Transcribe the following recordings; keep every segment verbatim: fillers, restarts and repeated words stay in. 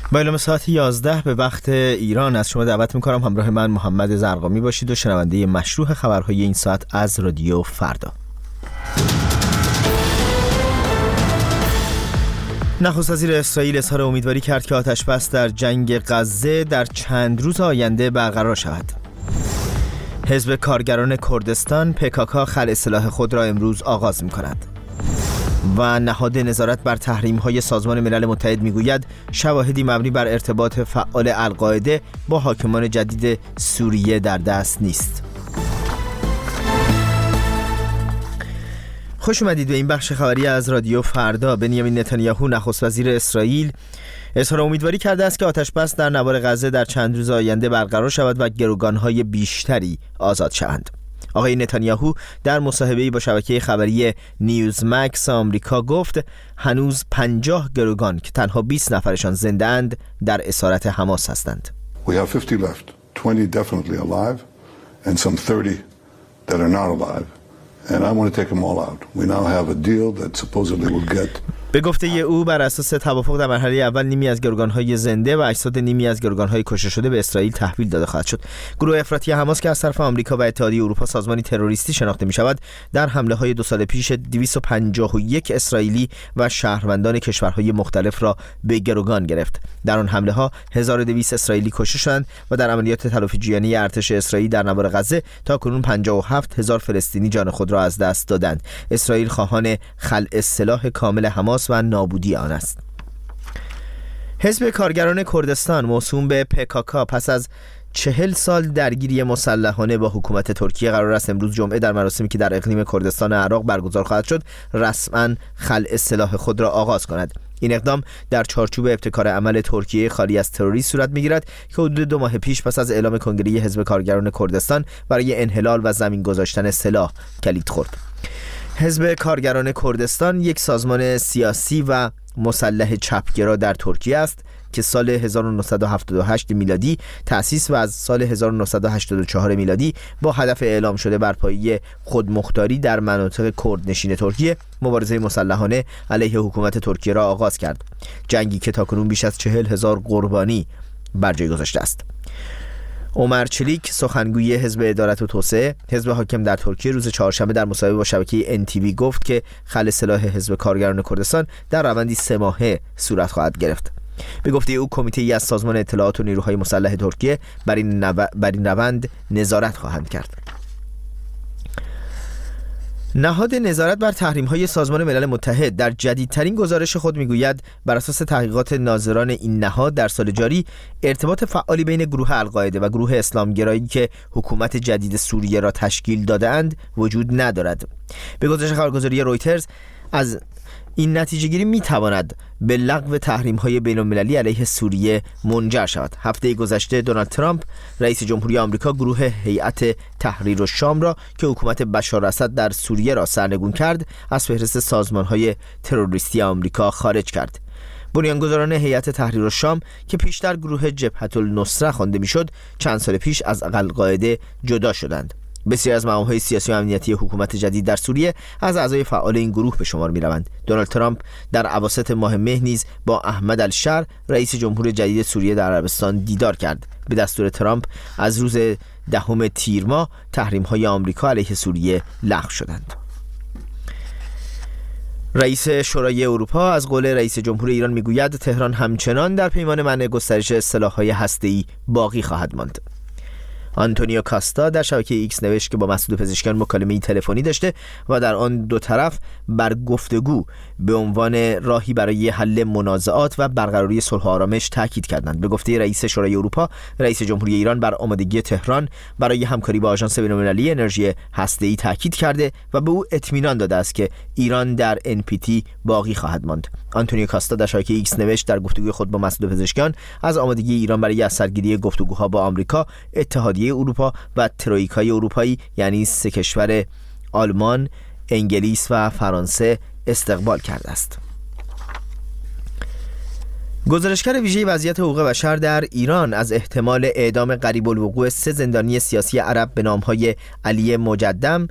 با اعلام ساعت یازده به وقت ایران از شما دعوت میکنم همراه من محمد زرقامی باشید و شنونده مشروع خبرهای این ساعت از رادیو فردا. نخست وزیر اسرائیل اظهار امیدواری کرد که آتش‌بس در جنگ غزه در چند روز آینده برقرار شود. حزب کارگران کردستان پکاکا خلع سلاح خود را امروز آغاز می‌کند. و نهاد نظارت بر تحریم‌های سازمان ملل متحد می‌گوید شواهدی مبنی بر ارتباط فعال القاعده با حاکمان جدید سوریه در دست نیست. خوش اومدید به این بخش خبری از رادیو فردا. بنیامین نتانیاهو نخست وزیر اسرائیل اظهار امیدواری کرده است که آتش‌بس در نوار غزه در چند روز آینده برقرار شود و گروگان‌های بیشتری آزاد شوند. آقای نتانیاهو در مصاحبه‌ای با شبکه خبری نیوز مکس آمریکا گفت هنوز پنجاه گروگان که تنها بیست نفرشان زنده اند در اسارت حماس هستند. We have fifty left, twenty definitely alive and some thirty that are not alive. And I want to take them all out. We now have a deal that supposedly will get به گفته او بر اساس توافق در مرحله اول نیمی از گروگان‌های زنده و اجساد نیمی از گروگان‌های کشته شده به اسرائیل تحویل داده خواهد شد. گروه افراطی حماس که از طرف آمریکا و اتحادیه اروپا سازمانی تروریستی شناخته می‌شود، در حمله‌های دو سال پیش دویست و پنجاه و یک اسرائیلی و شهروندان کشورهای مختلف را به گروگان گرفت. در آن حمله‌ها هزار و دویست اسرائیلی کشته شدند و در عملیات تلافی جویانه ارتش اسرائیل در نوار غزه تاکنون پنجاه و هفت هزار فلسطینی جان خود را از دست دادند. اسرائیل خواهان خلع سلاح کامل حماس و نابودی آن است. حزب کارگران کردستان موسوم به پکاکا پس از چهل سال درگیری مسلحانه با حکومت ترکیه قرار است امروز جمعه در مراسمی که در اقلیم کردستان عراق برگزار خواهد شد رسما خلع سلاح خود را آغاز کند. این اقدام در چارچوب ابتکار عمل ترکیه خالی از تروریسم صورت می‌گیرد که حدود دو ماه پیش پس از اعلام کنگره حزب کارگران کردستان برای انحلال و زمین گذاشتن سلاح کلید خورد. حزب کارگران کردستان یک سازمان سیاسی و مسلح چپگرا در ترکیه است که سال هزار و نهصد و هفتاد و هشت میلادی تأسیس و از سال هزار و نهصد و هشتاد و چهار میلادی با هدف اعلام شده برپایی خودمختاری در مناطق کردنشین ترکیه مبارزه مسلحانه علیه حکومت ترکیه را آغاز کرد. جنگی که تاکنون بیش از چهل هزار قربانی بر جای گذاشته است. عمر چلیک سخنگوی حزب عدالت و توسعه حزب حاکم در ترکیه روز چهارشنبه در مصاحبه با شبکه ان تی وی گفت که خلع سلاح حزب کارگران کردستان در روندی سه ماهه صورت خواهد گرفت. به گفته او کمیته‌ای از سازمان اطلاعات و نیروهای مسلح ترکیه بر این نو... بر این روند نظارت خواهند کرد. نهاد نظارت بر تحریم‌های سازمان ملل متحد در جدیدترین گزارش خود می‌گوید بر اساس تحقیقات ناظران این نهاد در سال جاری ارتباط فعالی بین گروه القاعده و گروه اسلامگرایی که حکومت جدید سوریه را تشکیل داده‌اند وجود ندارد. به گزارش خبرگزاری رویترز از این نتیجه گیری می تواند به لغو تحریم های بین المللی علیه سوریه منجر شود. هفته گذشته دونالد ترامپ رئیس جمهوری آمریکا گروه هیئت تحریر الشام را که حکومت بشار اسد در سوریه را سرنگون کرد از فهرست سازمان های تروریستی آمریکا خارج کرد. بنیانگذاران هیئت تحریر الشام که پیشتر گروه جبهة النصره خوانده میشد چند سال پیش از القاعده جدا شدند. بسیاری از مقام‌های سیاسی و امنیتی حکومت جدید در سوریه از اعضای فعال این گروه به شمار می‌روند. دونالد ترامپ در اواسط ماه مه نیز با احمد الشر رئیس جمهور جدید سوریه در عربستان دیدار کرد. به دستور ترامپ از روز دهم تیر ماه تحریم‌های آمریکا علیه سوریه لغو شدند. رئیس شورای اروپا از قول رئیس جمهور ایران میگوید تهران همچنان در پیمان منع گسترش سلاح‌های هسته‌ای باقی خواهد ماند. آنتونیو کاستا در شبکه ایکس نوشت که با مسئول پزشکان مکالمه‌ای تلفنی داشته و در آن دو طرف بر گفتگو به عنوان راهی برای حل منازعات و برقراری صلح و آرامش تاکید کردند. به گفته رئیس شورای اروپا، رئیس جمهوری ایران بر آمادگی تهران برای همکاری با آژانس بین‌المللی انرژی هسته‌ای تاکید کرده و به او اطمینان داده است که ایران در ان پی تی باقی خواهد ماند. آنتونیو کاستا در شبکه ایکس نوشت در گفتگوی خود با مسئول پزشکان از آمادگی ایران برای از سرگیری گفتگوها با آمریکا، اتحادیه اروپا و ترویکای اروپایی یعنی سه کشور آلمان، انگلیس و فرانسه استقبال کرده است. گزارشگر ویژه وضعیت حقوق بشر در ایران از احتمال اعدام قریب الوقوع سه زندانی سیاسی عرب به نام‌های علی مجدم،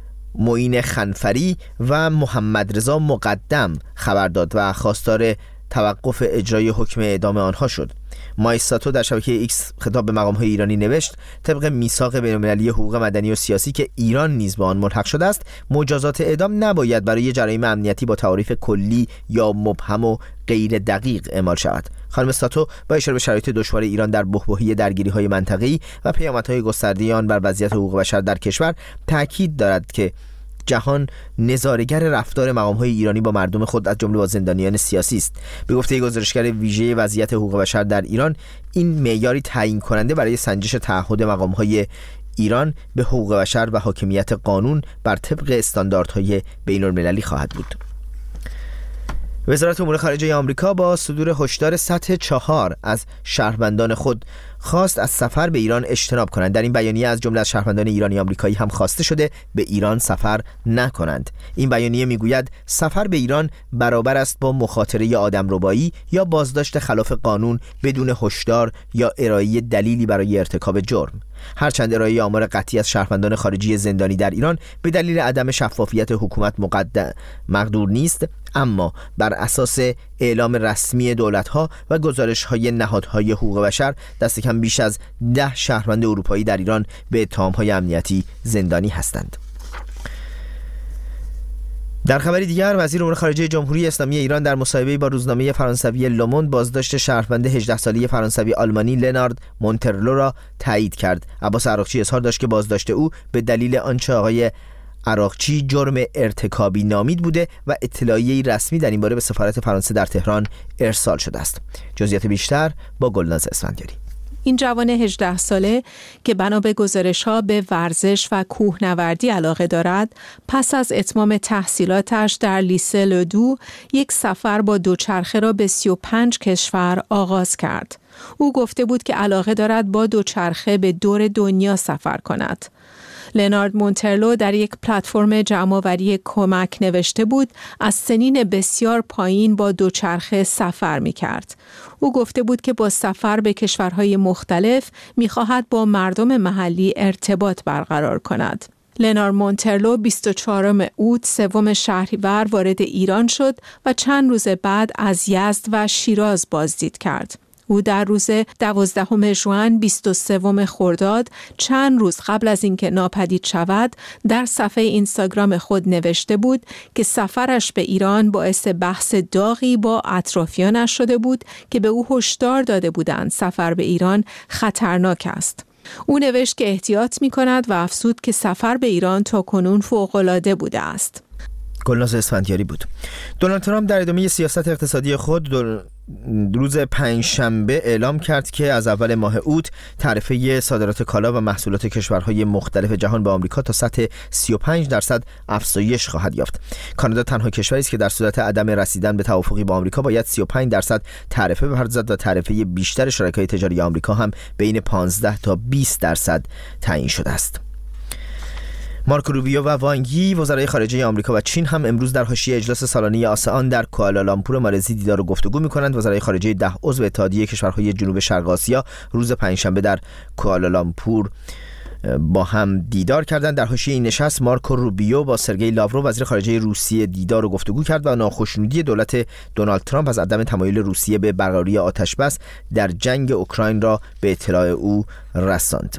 معین خنفری و محمد رضا مقدم خبر داد و خواستار توقف اجرای حکم اعدام آنها شد. مایستاتو در شبکه ایکس خطاب به مقام‌های ایرانی نوشت: طبق میثاق بین‌المللی حقوق مدنی و سیاسی که ایران نیز به آن ملحق شده است، مجازات اعدام نباید برای جرایم امنیتی با تعاریف کلی یا مبهم و غیر دقیق اعمال شود. خانم ساتو با اشاره به شرایط دشوار ایران در بحبوحی درگیری‌های منطقه‌ای و پیامدهای گسترده آن بر وضعیت حقوق بشر در کشور تاکید دارد که جهان نظاره‌گر رفتار مقام‌های ایرانی با مردم خود از جمله با زندانیان سیاسی است. به گفته گزارشگر ویژه وضعیت حقوق بشر در ایران، این معیاری تعیین کننده برای سنجش تعهد مقام‌های ایران به حقوق بشر و حاکمیت قانون بر طبق استانداردهای بین‌المللی خواهد بود. وزارت امور خارجه آمریکا با صدور هشدار سطح چهار از شهروندان خود خواست از سفر به ایران اجتناب کنند. در این بیانیه از جمله از شهروندان ایرانی آمریکایی هم خواسته شده به ایران سفر نکنند. این بیانیه میگوید سفر به ایران برابر است با مخاطره آدمربایی یا بازداشت خلاف قانون بدون هشدار یا ارائه دلیلی برای ارتکاب جرم. هرچند ارائه آمار قطعی از شهروندان خارجی زندانی در ایران به دلیل عدم شفافیت حکومت مقدم مقدور نیست، اما بر اساس اعلام رسمی دولت‌ها و گزارش‌های نهادهای حقوق بشر دست کم بیش از ده شهروند اروپایی در ایران به اتهام‌های امنیتی زندانی هستند. در خبری دیگر، وزیر امور خارجه جمهوری اسلامی ایران در مصاحبه‌ای با روزنامه فرانسوی لوموند بازداشت شهروند هجده ساله فرانسوی آلمانی لنارد مونترلو را تایید کرد. عباس عراقچی اظهار داشت که بازداشت او به دلیل آنچه آقای عراقچی جرم ارتکابی نامید بوده و اطلاعیه‌ای رسمی در این باره به سفارت فرانسه در تهران ارسال شده است. جزئیات بیشتر با گلناز اسفندیاری. این جوان هجده ساله که بنا به گزارش‌ها به ورزش و کوهنوردی علاقه دارد، پس از اتمام تحصیلاتش در لیسه لدو یک سفر با دوچرخه را به سی و پنج کشور آغاز کرد. او گفته بود که علاقه دارد با دوچرخه به دور دنیا سفر کند. لنارد مونترلو در یک پلتفرم جمع‌آوری کمک نوشته بود از سنین بسیار پایین با دوچرخه سفر می کرد. او گفته بود که با سفر به کشورهای مختلف می خواهد با مردم محلی ارتباط برقرار کند. لنارد مونترلو بیست و چهارم اوت سوم شهریور وارد ایران شد و چند روز بعد از یزد و شیراز بازدید کرد. او در روز دوازدهم ژوئن بیست و سوم خرداد چند روز قبل از اینکه ناپدید شود در صفحه اینستاگرام خود نوشته بود که سفرش به ایران باعث بحث داغی با اطرافیانش شده بود که به او هشدار داده بودند سفر به ایران خطرناک است. او نوشت که احتیاط می کند و افزود که سفر به ایران تاکنون فوق‌العاده بوده است. گلناز اسفندیاری بود. دونالد ترامپ در ادامه سیاست اقتصادی خود روز پنجشنبه اعلام کرد که از اول ماه اوت تعرفه صادرات کالا و محصولات کشورهای مختلف جهان به آمریکا تا سطح سی و پنج درصد افزایش خواهد یافت. کانادا تنها کشوری است که در صورت عدم رسیدن به توافقی با آمریکا باید سی و پنج درصد تعرفه بپردازد و تعرفه بیشتر شرکای تجاری آمریکا هم بین پانزده تا بیست درصد تعیین شده است. مارکو روبیو و وانگ یی وزرای خارجه آمریکا و چین هم امروز در حاشیه اجلاس سالانه آسئان در کوالالامپور مالزی دیدار و گفتگو می‌کنند. وزرای خارجه ده عضو اتحادیه کشورهای جنوب شرق آسیا روز پنجشنبه در کوالالامپور با هم دیدار کردند. در حاشیه این نشست مارکو روبیو با سرگئی لاورو وزیر خارجه روسیه دیدار و گفتگو کرد و ناخشنودی دولت دونالد ترامپ از عدم تمایل روسیه به برقراری آتش‌بس در جنگ اوکراین را به اطلاع او رساند.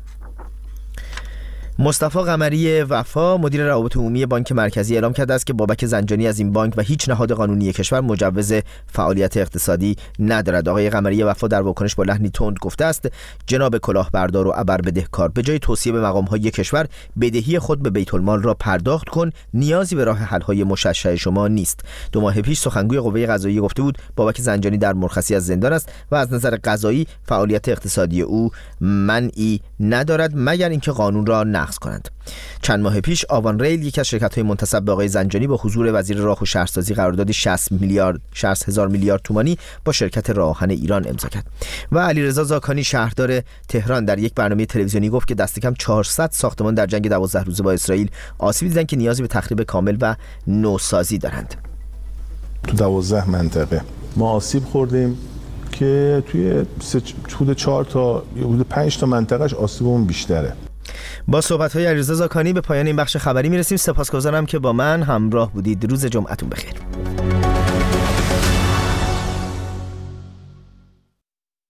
مصطفی قمری وفا مدیر روابط عمومی بانک مرکزی اعلام کرده است که بابک زنجانی از این بانک و هیچ نهاد قانونی کشور مجوز فعالیت اقتصادی ندارد. آقای قمری وفا در واکنش با لحنی تند گفته است جناب کلاهبردار و ابر بدهکار، به جای توصیه به مقام‌های کشور بدهی خود به بیت المال را پرداخت کن، نیازی به راه حل‌های مششع شما نیست. دو ماه پیش سخنگوی قوه قضاییه گفته بود بابک زنجانی در مرخصی از زندان است و از نظر قضایی فعالیت اقتصادی او منعی ندارد مگر اینکه قانون را نقض کنند. چند ماه پیش آوان ریل، یکی از شرکت‌های منتسب به آقای زنجانی، با حضور وزیر راه و شهرسازی قراردادی شصت میلیارد شصت هزار میلیارد تومانی با شرکت راه آهن ایران امضا کرد. و علیرضا زاکانی شهردار تهران در یک برنامه تلویزیونی گفت که دست کم چهارصد ساختمان در جنگ دوازده روزه با اسرائیل آسیب دیدند که نیازی به تخریب کامل و نوسازی دارند. تو دوازده منطقه ما آسیب خوردیم که توی حدود چهار تا حدود پنج تا منطقهش آسیبمون بیشتره. با صحبت‌های علیرضا زاکانی به پایان این بخش خبری میرسیم. سپاسگزارم که با من همراه بودید. روز جمعتون بخیر.